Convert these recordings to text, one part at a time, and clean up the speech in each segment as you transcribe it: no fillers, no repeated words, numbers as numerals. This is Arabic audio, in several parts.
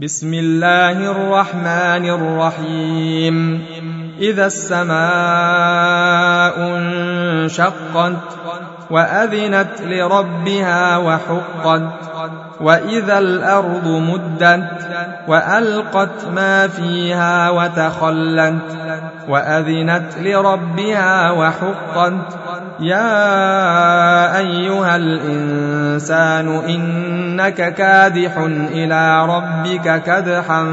بسم الله الرحمن الرحيم إذا السماء انشقت وأذنت لربها وحقت وإذا الأرض مدت وألقت ما فيها وتخلت وأذنت لربها وحقت يا أيها الإنسان إنك كادح إلى ربك كدحا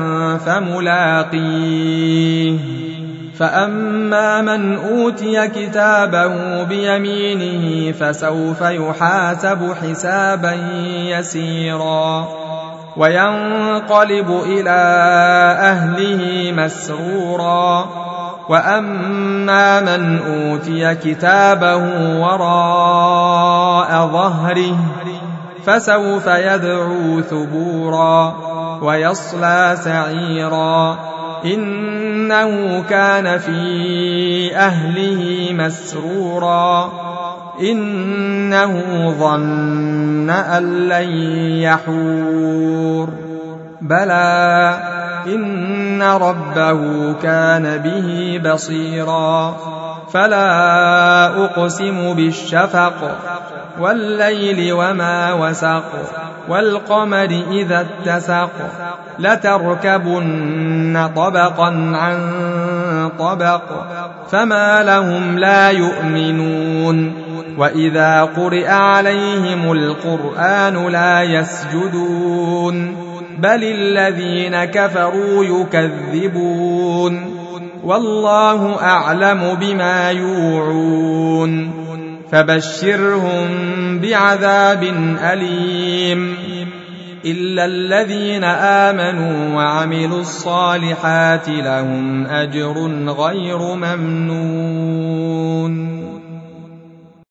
فملاقيه فأما من أوتي كتابه بيمينه فسوف يحاسب حسابا يسيرا وينقلب إلى أهله مسرورا وأما من أوتي كتابه وراء ظهره فسوف يدعو ثبورا ويصلى سعيرا إنه كان في أهله مسرورا إنه ظن أن لن يحور بلى إن ربه كان به بصيرا فلا أقسم بالشفق والليل وما وسق والقمر إذا اتسق لتركبن طبقا عن طبق فما لهم لا يؤمنون وإذا قرئ عليهم القرآن لا يسجدون بل الذين كفروا يكذبون والله أعلم بما يوعون فبشرهم بعذاب أليم إلا الذين آمنوا وعملوا الصالحات لهم أجر غير ممنون.